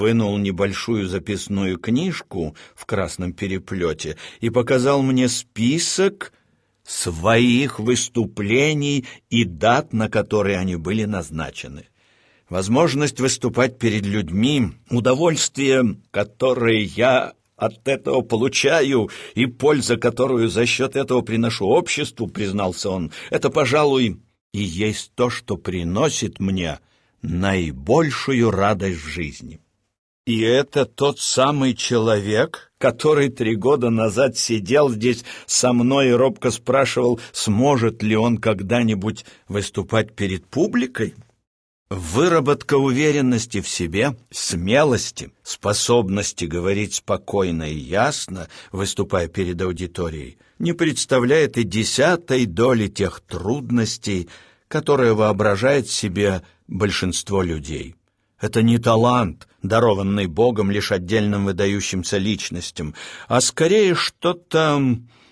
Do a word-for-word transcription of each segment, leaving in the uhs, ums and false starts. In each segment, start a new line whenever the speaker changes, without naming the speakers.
вынул небольшую записную книжку в красном переплете и показал мне список своих выступлений и дат, на которые они были назначены. Возможность выступать перед людьми, удовольствие, которое я от этого получаю, и польза, которую за счет этого приношу обществу, признался он, это, пожалуй, и есть то, что приносит мне наибольшую радость в жизни. И это тот самый человек, который три года назад сидел здесь со мной и робко спрашивал, сможет ли он когда-нибудь выступать перед публикой? Выработка уверенности в себе, смелости, способности говорить спокойно и ясно, выступая перед аудиторией, не представляет и десятой доли тех трудностей, которые воображает себе большинство людей. Это не талант, дарованный Богом лишь отдельным выдающимся личностям, а скорее что-то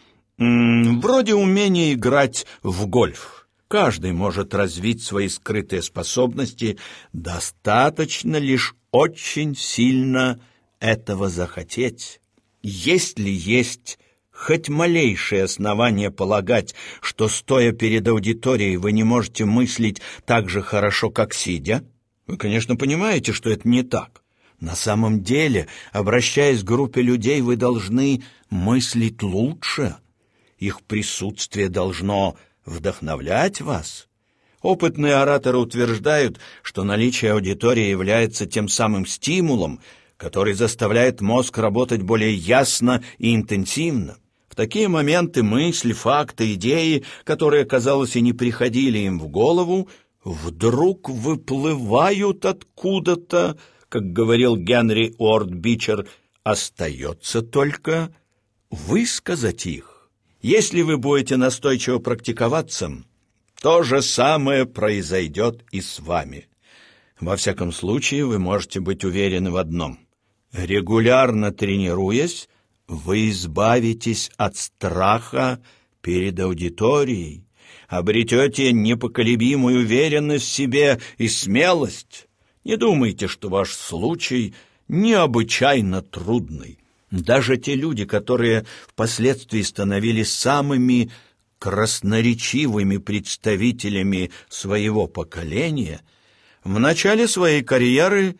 м, вроде умения играть в гольф. Каждый может развить свои скрытые способности, достаточно лишь очень сильно этого захотеть. Если есть хоть малейшее основание полагать, что, стоя перед аудиторией, вы не можете мыслить так же хорошо, как сидя, вы, конечно, понимаете, что это не так. На самом деле, обращаясь к группе людей, вы должны мыслить лучше. Их присутствие должно вдохновлять вас. Опытные ораторы утверждают, что наличие аудитории является тем самым стимулом, который заставляет мозг работать более ясно и интенсивно. В такие моменты мысли, факты, идеи, которые, казалось, и не приходили им в голову, вдруг выплывают откуда-то, как говорил Генри Уорд Бичер, остается только высказать их. Если вы будете настойчиво практиковаться, то же самое произойдет и с вами. Во всяком случае, вы можете быть уверены в одном. Регулярно тренируясь, вы избавитесь от страха перед аудиторией, обретете непоколебимую уверенность в себе и смелость. Не думайте, что ваш случай необычайно трудный. Даже те люди, которые впоследствии становились самыми красноречивыми представителями своего поколения, в начале своей карьеры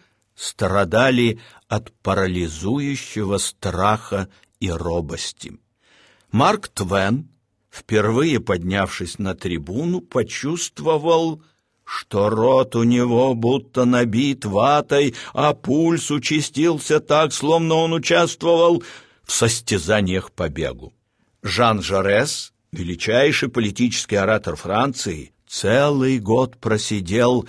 страдали от парализующего страха и робости. Марк Твен, впервые поднявшись на трибуну, почувствовал, что рот у него будто набит ватой, а пульс участился так, словно он участвовал в состязаниях по бегу. Жан Жарес, величайший политический оратор Франции, целый год просидел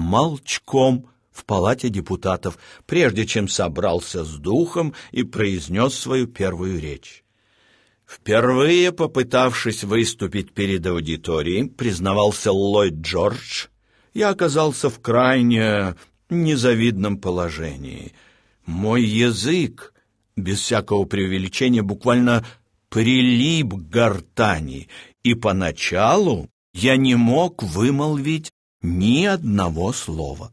молчком в палате депутатов, прежде чем собрался с духом и произнес свою первую речь. Впервые попытавшись выступить перед аудиторией, признавался Ллойд Джордж, я оказался в крайне незавидном положении. Мой язык, без всякого преувеличения, буквально прилип к гортани, и поначалу я не мог вымолвить ни одного слова.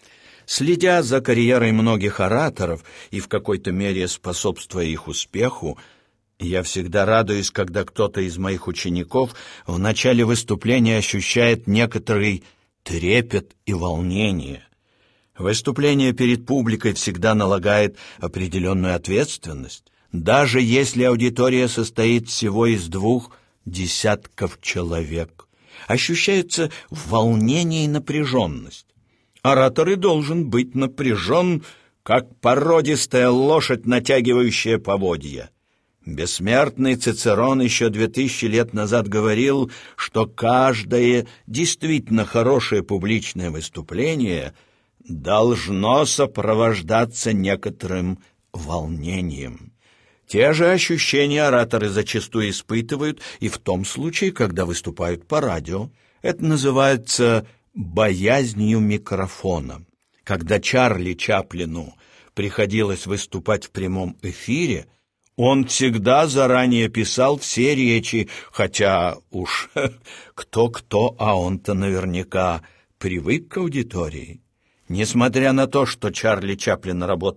Следя за карьерой многих ораторов и в какой-то мере способствуя их успеху, я всегда радуюсь, когда кто-то из моих учеников в начале выступления ощущает некоторый трепет и волнение. Выступление перед публикой всегда налагает определенную ответственность, даже если аудитория состоит всего из двух десятков человек. Ощущается волнение и напряженность. Оратор и должен быть напряжен, как породистая лошадь, натягивающая поводья. Бессмертный Цицерон еще две тысячи лет назад говорил, что каждое действительно хорошее публичное выступление должно сопровождаться некоторым волнением. Те же ощущения ораторы зачастую испытывают и в том случае, когда выступают по радио. Это называется боязнью микрофона. Когда Чарли Чаплину приходилось выступать в прямом эфире, он всегда заранее писал все речи, хотя уж кто-кто, а он-то наверняка привык к аудитории. Несмотря на то, что Чарли Чаплин работал